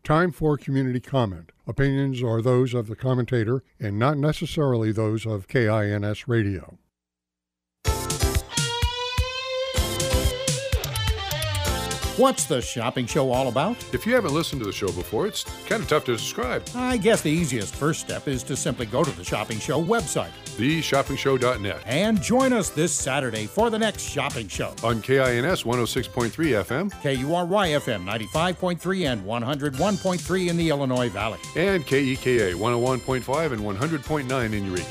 Time for community comment. Opinions are those of the commentator and not necessarily those of KINS Radio. What's the shopping show all about? If you haven't listened to the show before, it's kind of tough to describe. I guess the easiest first step is to simply go to the Shopping Show website, theshoppingshow.net, and join us this Saturday for the next shopping show. On KINS 106.3 FM, KURY FM 95.3 and 101.3 in the Illinois Valley, and KEKA 101.5 and 100.9 in Eureka.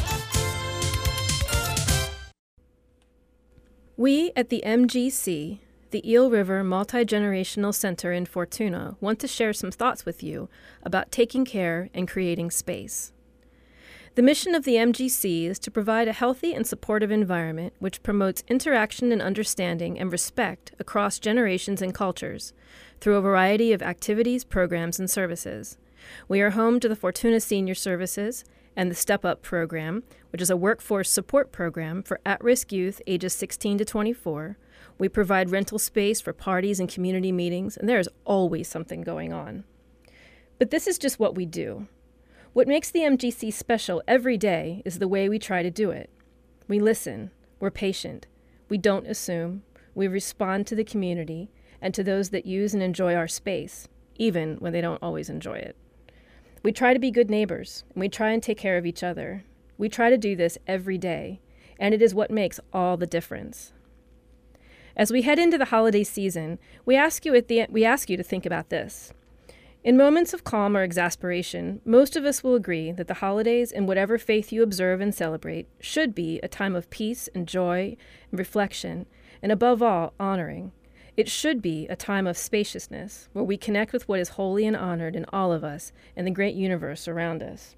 We at the MGC, the Eel River Multi-Generational Center in Fortuna, want to share some thoughts with you about taking care and creating space. The mission of the MGC is to provide a healthy and supportive environment which promotes interaction and understanding and respect across generations and cultures through a variety of activities, programs, and services. We are home to the Fortuna Senior Services and the Step Up program, which is a workforce support program for at-risk youth ages 16 to 24. We provide rental space for parties and community meetings, and there is always something going on. But this is just what we do. What makes the MGC special every day is the way we try to do it. We listen, we're patient, we don't assume, we respond to the community and to those that use and enjoy our space, even when they don't always enjoy it. We try to be good neighbors, and we try and take care of each other. We try to do this every day, and it is what makes all the difference. As we head into the holiday season, we ask you to think about this. In moments of calm or exasperation, most of us will agree that the holidays, in whatever faith you observe and celebrate, should be a time of peace and joy and reflection, and above all, honoring. It should be a time of spaciousness, where we connect with what is holy and honored in all of us and the great universe around us.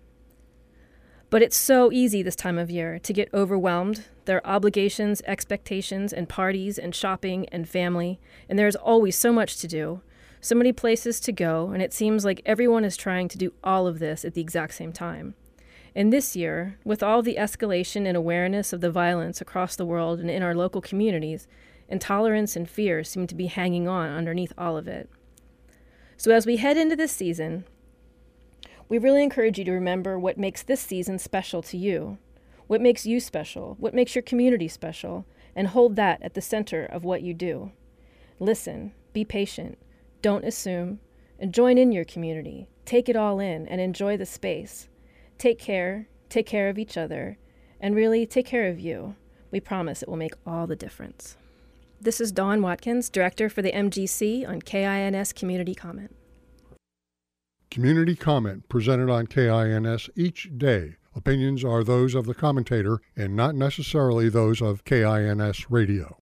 But it's so easy this time of year to get overwhelmed. There are obligations, expectations, and parties, and shopping, and family, and there's always so much to do, so many places to go, and it seems like everyone is trying to do all of this at the exact same time. And this year, with all the escalation and awareness of the violence across the world and in our local communities, intolerance and fear seem to be hanging on underneath all of it. So as we head into this season, we really encourage you to remember what makes this season special to you, what makes you special, what makes your community special, and hold that at the center of what you do. Listen, be patient, don't assume, and join in your community. Take it all in and enjoy the space. Take care of each other, and really take care of you. We promise it will make all the difference. This is Dawn Watkins, Director for the MGC on KINS Community Comment. Community comment presented on KINS each day. Opinions are those of the commentator and not necessarily those of KINS Radio.